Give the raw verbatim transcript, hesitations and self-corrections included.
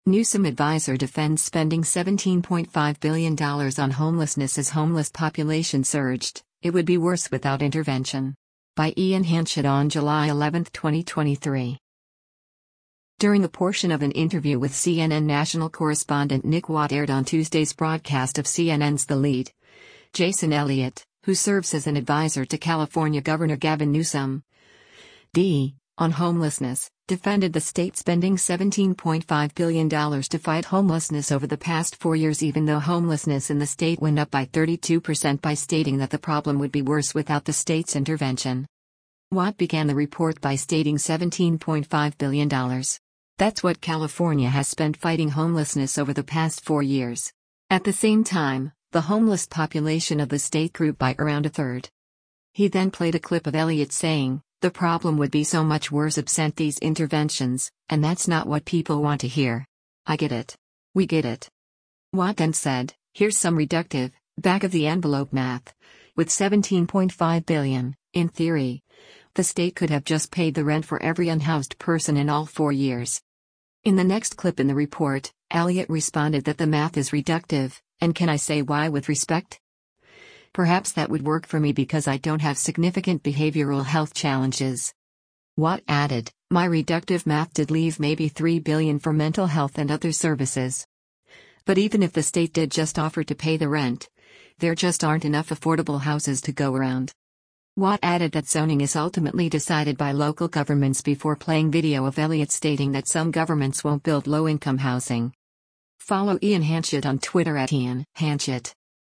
Newsom advisor defends spending seventeen point five billion dollars on homelessness as homeless population surged. It would be worse without intervention. By Ian Hanchett on July eleventh, twenty twenty-three. During a portion of an interview with C N N national correspondent Nick Watt aired on Tuesday's broadcast of C N N's The Lead, Jason Elliott, who serves as an advisor to California Governor Gavin Newsom, D. on homelessness, defended the state spending seventeen point five billion dollars to fight homelessness over the past four years, even though homelessness in the state went up by thirty-two percent, by stating that the problem would be worse without the state's intervention. Watt began the report by stating seventeen point five billion dollars. That's what California has spent fighting homelessness over the past four years. At the same time, the homeless population of the state grew by around a third. He then played a clip of Elliott saying, "The problem would be so much worse absent these interventions, and that's not what people want to hear. I get it. We get it." Watt then said, "Here's some reductive, back-of-the-envelope math. With seventeen point five billion dollars, in theory, the state could have just paid the rent for every unhoused person in all four years." In the next clip in the report, Elliott responded that the math is reductive, and can I say why with respect? "Perhaps that would work for me because I don't have significant behavioral health challenges." Watt added, "My reductive math did leave maybe three billion dollars for mental health and other services. But even if the state did just offer to pay the rent, there just aren't enough affordable houses to go around." Watt added that zoning is ultimately decided by local governments before playing video of Elliott stating that some governments won't build low-income housing. Follow Ian Hanchett on Twitter at Ian Hanchett.